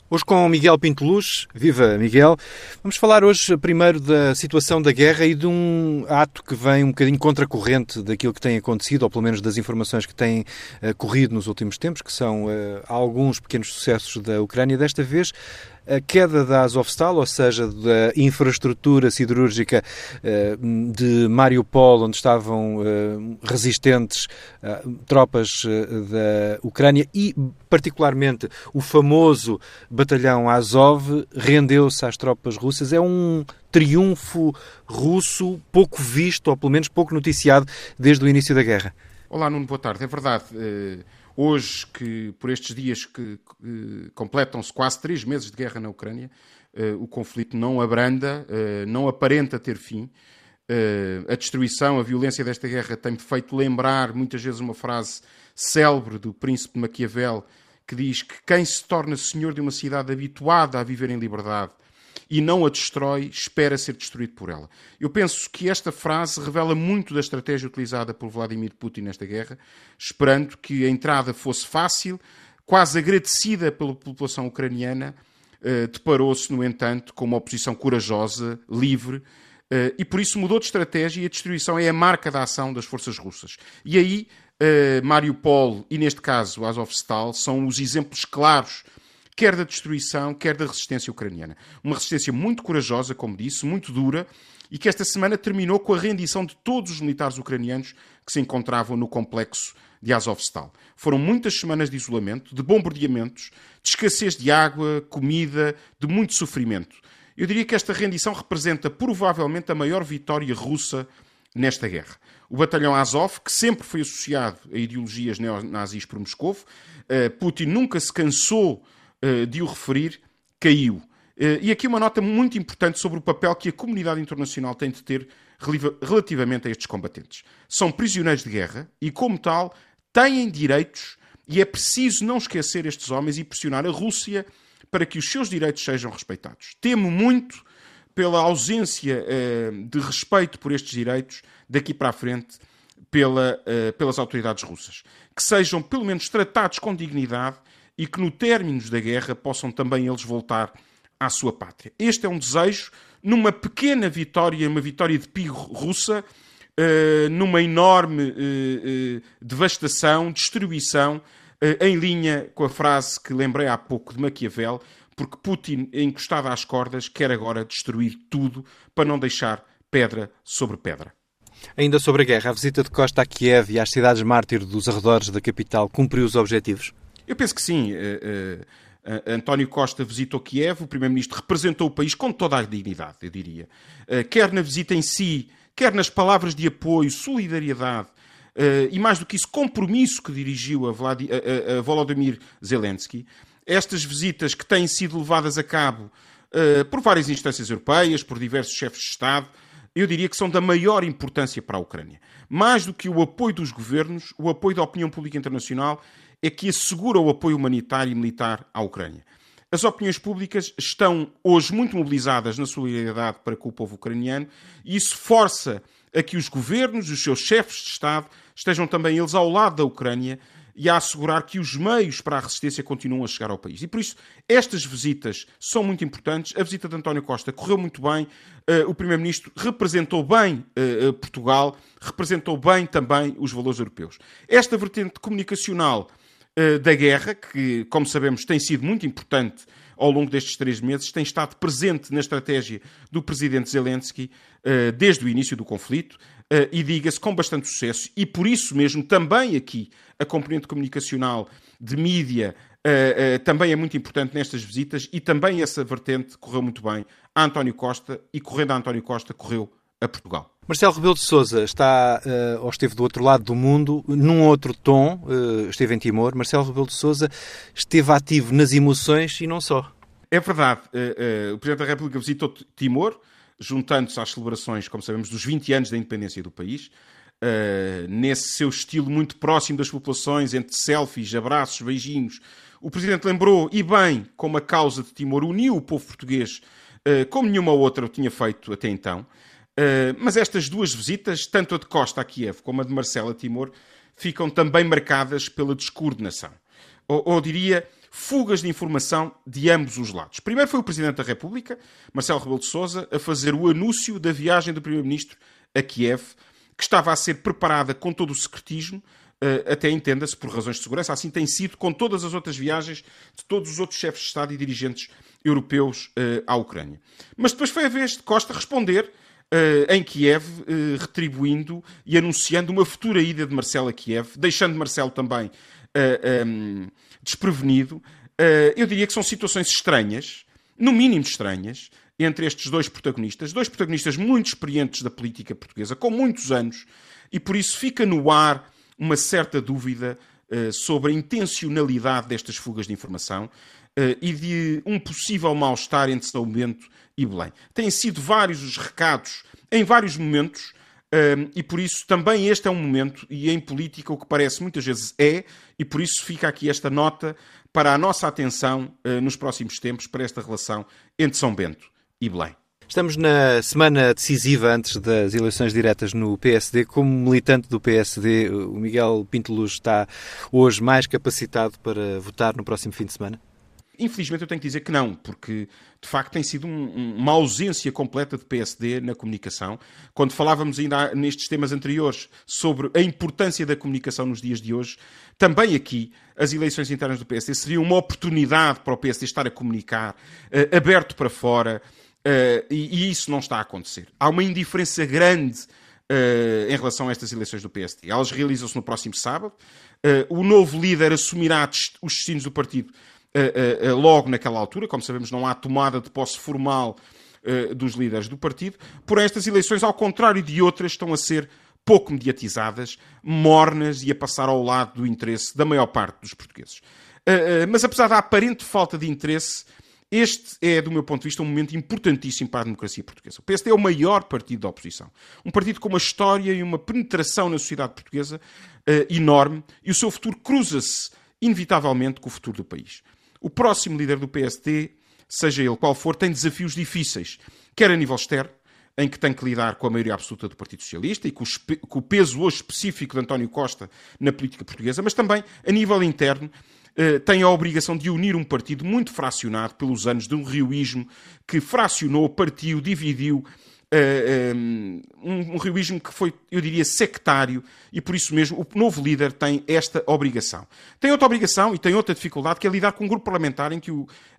Hoje com Miguel Pinto Luz. Viva, Miguel. Vamos falar hoje primeiro da situação da guerra e de um ato que vem um bocadinho contracorrente daquilo que tem acontecido, ou pelo menos das informações que têm corrido nos últimos tempos, que são alguns pequenos sucessos da Ucrânia. Desta vez, a queda da Azovstal, ou seja, da infraestrutura siderúrgica de Mariupol, onde estavam resistentes tropas da Ucrânia e, particularmente, o famoso batalhão Azov, rendeu-se às tropas russas. É um triunfo russo pouco visto, ou pelo menos pouco noticiado, desde o início da guerra. Olá, Nuno, boa tarde. É verdade. Hoje, que por estes dias que completam-se quase 3 meses de guerra na Ucrânia, o conflito não abranda, não aparenta ter fim. A destruição, a violência desta guerra tem-me feito lembrar muitas vezes uma frase célebre do príncipe de Maquiavel, que diz que quem se torna senhor de uma cidade habituada a viver em liberdade e não a destrói, espera ser destruído por ela. Eu penso que esta frase revela muito da estratégia utilizada por Vladimir Putin nesta guerra, esperando que a entrada fosse fácil, quase agradecida pela população ucraniana, deparou-se, no entanto, com uma oposição corajosa, livre, e por isso mudou de estratégia e a destruição é a marca da ação das forças russas. E aí, Mariupol e, neste caso, Azovstal, são os exemplos claros quer da destruição, quer da resistência ucraniana. Uma resistência muito corajosa, como disse, muito dura, e que esta semana terminou com a rendição de todos os militares ucranianos que se encontravam no complexo de Azovstal. Foram muitas semanas de isolamento, de bombardeamentos, de escassez de água, comida, de muito sofrimento. Eu diria que esta rendição representa provavelmente a maior vitória russa nesta guerra. O batalhão Azov, que sempre foi associado a ideologias neonazis por Moscou, Putin nunca se cansou de o referir, caiu. E aqui uma nota muito importante sobre o papel que a comunidade internacional tem de ter relativamente a estes combatentes. São prisioneiros de guerra e, como tal, têm direitos e é preciso não esquecer estes homens e pressionar a Rússia para que os seus direitos sejam respeitados. Temo muito pela ausência de respeito por estes direitos daqui para a frente pelas autoridades russas. Que sejam, pelo menos, tratados com dignidade e que, no término da guerra, possam também eles voltar à sua pátria. Este é um desejo, numa pequena vitória, uma vitória de pigo russa, numa enorme devastação, destruição, em linha com a frase que lembrei há pouco de Maquiavel, porque Putin, encostado às cordas, quer agora destruir tudo para não deixar pedra sobre pedra. Ainda sobre a guerra, a visita de Costa a Kiev e às cidades mártires dos arredores da capital cumpriu os objetivos? Eu penso que sim. António Costa visitou Kiev, o Primeiro-Ministro representou o país com toda a dignidade, eu diria. Quer na visita em si, quer nas palavras de apoio, solidariedade e, mais do que isso, compromisso que dirigiu a Volodymyr Zelensky. Estas visitas que têm sido levadas a cabo por várias instâncias europeias, por diversos chefes de Estado, eu diria que são da maior importância para a Ucrânia. Mais do que o apoio dos governos, o apoio da opinião pública internacional é que assegura o apoio humanitário e militar à Ucrânia. As opiniões públicas estão hoje muito mobilizadas na solidariedade para com o povo ucraniano e isso força a que os governos, os seus chefes de Estado, estejam também eles ao lado da Ucrânia e a assegurar que os meios para a resistência continuam a chegar ao país. E por isso, estas visitas são muito importantes. A visita de António Costa correu muito bem. O Primeiro-Ministro representou bem Portugal, representou bem também os valores europeus. Esta vertente comunicacional da guerra, que, como sabemos, tem sido muito importante ao longo destes 3 meses, tem estado presente na estratégia do presidente Zelensky desde o início do conflito e, diga-se, com bastante sucesso. E por isso mesmo, também aqui, a componente comunicacional de mídia também é muito importante nestas visitas e também essa vertente correu muito bem a António Costa e, correndo a António Costa, correu a Portugal. Marcelo Rebelo de Sousa está, ou esteve do outro lado do mundo, num outro tom, esteve em Timor. Marcelo Rebelo de Sousa esteve ativo nas emoções e não só. É verdade. O Presidente da República visitou Timor, juntando-se às celebrações, como sabemos, dos 20 anos da independência do país, nesse seu estilo muito próximo das populações, entre selfies, abraços, beijinhos. O Presidente lembrou, e bem, como a causa de Timor uniu o povo português, como nenhuma outra o tinha feito até então. Mas estas 2 visitas, tanto a de Costa a Kiev como a de Marcelo a Timor, ficam também marcadas pela descoordenação. Ou diria, fugas de informação de ambos os lados. Primeiro foi o Presidente da República, Marcelo Rebelo de Sousa, a fazer o anúncio da viagem do Primeiro-Ministro a Kiev, que estava a ser preparada com todo o secretismo, até entenda-se por razões de segurança. Assim tem sido com todas as outras viagens de todos os outros chefes de Estado e dirigentes europeus à Ucrânia. Mas depois foi a vez de Costa responder em Kiev, retribuindo e anunciando uma futura ida de Marcelo a Kiev, deixando Marcelo também desprevenido. Eu diria que são situações estranhas, no mínimo estranhas, entre estes dois protagonistas muito experientes da política portuguesa, com muitos anos, e por isso fica no ar uma certa dúvida sobre a intencionalidade destas fugas de informação e de um possível mal-estar entre São Bento e Belém. Têm sido vários os recados em vários momentos e por isso também este é um momento, e em política o que parece muitas vezes e por isso fica aqui esta nota para a nossa atenção nos próximos tempos para esta relação entre São Bento e Belém. Estamos na semana decisiva antes das eleições diretas no PSD. Como militante do PSD, o Miguel Pinto Luz está hoje mais capacitado para votar no próximo fim de semana? Infelizmente eu tenho que dizer que não, porque de facto tem sido uma ausência completa de PSD na comunicação. Quando falávamos ainda nestes temas anteriores sobre a importância da comunicação nos dias de hoje, também aqui as eleições internas do PSD seriam uma oportunidade para o PSD estar a comunicar, aberto para fora, e isso não está a acontecer. Há uma indiferença grande em relação a estas eleições do PSD. Elas realizam-se no próximo sábado. O novo líder assumirá os destinos do partido logo naquela altura. Como sabemos, não há tomada de posse formal dos líderes do partido. Porém, estas eleições, ao contrário de outras, estão a ser pouco mediatizadas, mornas e a passar ao lado do interesse da maior parte dos portugueses. Mas apesar da aparente falta de interesse, este é, do meu ponto de vista, um momento importantíssimo para a democracia portuguesa. O PSD é o maior partido da oposição. Um partido com uma história e uma penetração na sociedade portuguesa enorme, e o seu futuro cruza-se, inevitavelmente, com o futuro do país. O próximo líder do PSD, seja ele qual for, tem desafios difíceis, quer a nível externo, em que tem que lidar com a maioria absoluta do Partido Socialista e com o peso hoje específico de António Costa na política portuguesa, mas também a nível interno, tem a obrigação de unir um partido muito fracionado pelos anos de um rioísmo que fracionou, partiu, dividiu, um rioísmo que foi, eu diria, sectário, e por isso mesmo o novo líder tem esta obrigação. Tem outra obrigação e tem outra dificuldade, que é lidar com um grupo parlamentar em que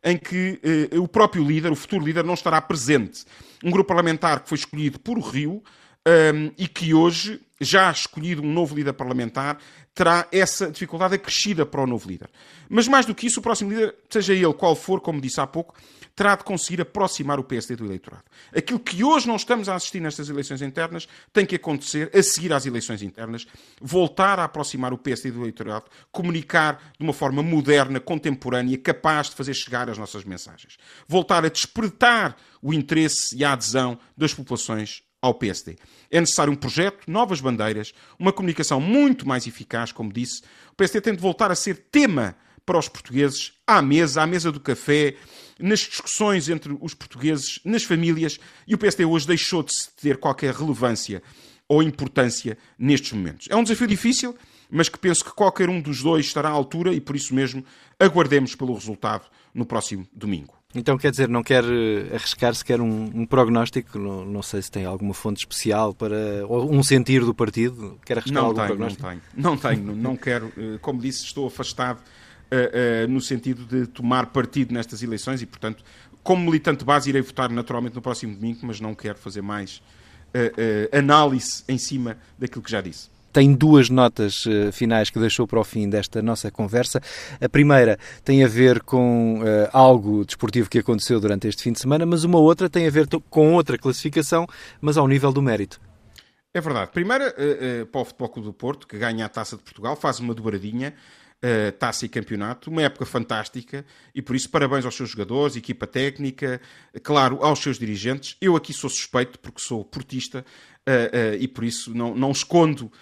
o próprio líder, o futuro líder, não estará presente. Um grupo parlamentar que foi escolhido por Rio e que hoje, já escolhido um novo líder parlamentar, terá essa dificuldade acrescida para o novo líder. Mas mais do que isso, o próximo líder, seja ele qual for, como disse há pouco, terá de conseguir aproximar o PSD do eleitorado. Aquilo que hoje não estamos a assistir nestas eleições internas tem que acontecer a seguir às eleições internas, voltar a aproximar o PSD do eleitorado, comunicar de uma forma moderna, contemporânea, capaz de fazer chegar as nossas mensagens. Voltar a despertar o interesse e a adesão das populações ao PSD. É necessário um projeto, novas bandeiras, uma comunicação muito mais eficaz, como disse. O PSD tem de voltar a ser tema para os portugueses, à mesa do café, nas discussões entre os portugueses, nas famílias, e o PSD hoje deixou de ter qualquer relevância ou importância nestes momentos. É um desafio difícil, mas que penso que qualquer um dos dois estará à altura e, por isso mesmo, aguardemos pelo resultado no próximo domingo. Então, quer dizer, não quer arriscar sequer um prognóstico? Não sei se tem alguma fonte especial para... ou um sentir do partido? Quer arriscar algum prognóstico? Não tenho. Não quero. Como disse, estou afastado no sentido de tomar partido nestas eleições e, portanto, como militante de base, irei votar naturalmente no próximo domingo, mas não quero fazer mais análise em cima daquilo que já disse. Tem duas notas finais que deixou para o fim desta nossa conversa. A primeira tem a ver com algo desportivo que aconteceu durante este fim de semana, mas uma outra tem a ver com outra classificação, mas ao nível do mérito. É verdade. Primeira, para o Futebol Clube do Porto, que ganha a Taça de Portugal, faz uma dobradinha, taça e campeonato, uma época fantástica, e por isso parabéns aos seus jogadores, equipa técnica, claro, aos seus dirigentes. Eu aqui sou suspeito porque sou portista e por isso não escondo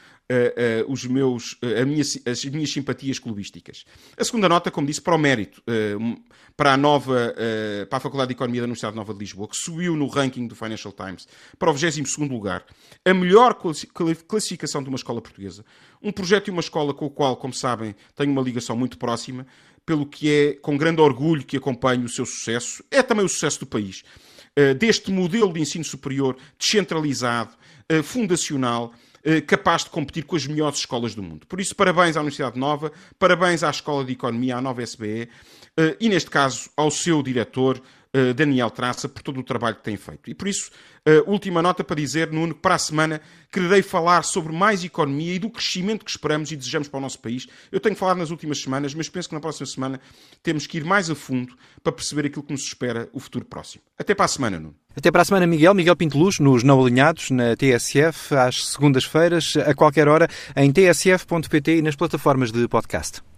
as minhas simpatias clubísticas. A segunda nota, como disse, para o mérito, para a Faculdade de Economia da Universidade Nova de Lisboa, que subiu no ranking do Financial Times para o 22º lugar, a melhor classificação de uma escola portuguesa, um projeto e uma escola com o qual, como sabem, tenho uma ligação muito próxima, pelo que é com grande orgulho que acompanho o seu sucesso. É também o sucesso do país. Deste modelo de ensino superior descentralizado, fundacional, capaz de competir com as melhores escolas do mundo. Por isso, parabéns à Universidade Nova, parabéns à Escola de Economia, à Nova SBE, e neste caso ao seu diretor, Daniel Traça, por todo o trabalho que tem feito. E por isso, última nota para dizer, Nuno, que para a semana quererei falar sobre mais economia e do crescimento que esperamos e desejamos para o nosso país. Eu tenho falado nas últimas semanas, mas penso que na próxima semana temos que ir mais a fundo para perceber aquilo que nos espera o futuro próximo. Até para a semana, Nuno. Até para a semana, Miguel. Miguel Pinto Luz, nos Não Alinhados, na TSF, às segundas-feiras, a qualquer hora, em tsf.pt e nas plataformas de podcast.